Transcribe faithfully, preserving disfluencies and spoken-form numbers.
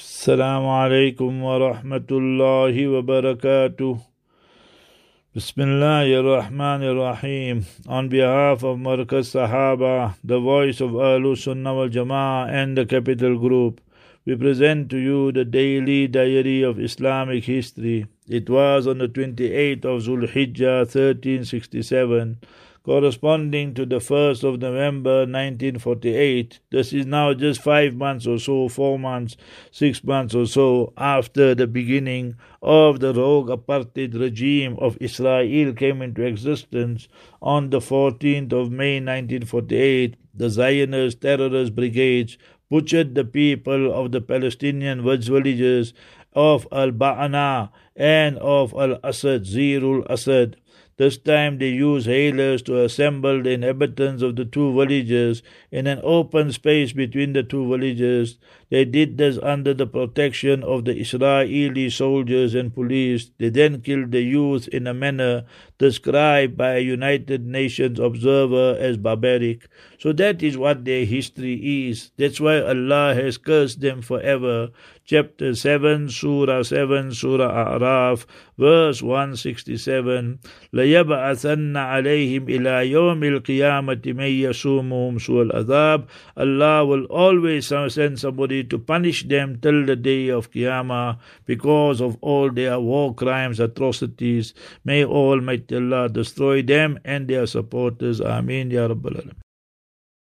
Assalamu alaikum wa rahmatullahi wa barakatuh. Bismillahir Rahmanir Rahim. On behalf of Markaz Sahaba, the voice of Ahlus Sunnah wal Jama'ah and the Capital Group, we present to you the daily diary of Islamic history. It was on the twenty-eighth of Zulhijjah, thirteen sixty-seven, corresponding to the first of November nineteen forty-eight. This is now just five months or so, four months, six months or so after the beginning of the rogue apartheid regime of Israel came into existence. On the fourteenth of May nineteen forty-eight, the Zionist terrorist brigades butchered the people of the Palestinian villages of Al-Ba'ana and of Al-Asad, Zirul Asad. This time they used hailers to assemble the inhabitants of the two villages in an open space between the two villages. They did this under the protection of the Israeli soldiers and police. They then killed the youth in a manner described by a United Nations observer as barbaric. So that is what their history is. That's why Allah has cursed them forever. Chapter seven, Surah seven, Surah A'raf, verse one sixty-seven. لَيَبْعَثَنَّ عَلَيْهِمْ إِلَى يَوْمِ الْقِيَامَةِ مَنْ يَسُومُهُمْ سُوءَ الْعَذَابِ. Allah will always send somebody to punish them till the day of Qiyamah because of all their war crimes, atrocities. May Almighty Allah destroy them and their supporters. Ameen Ya Rabbal Alamin.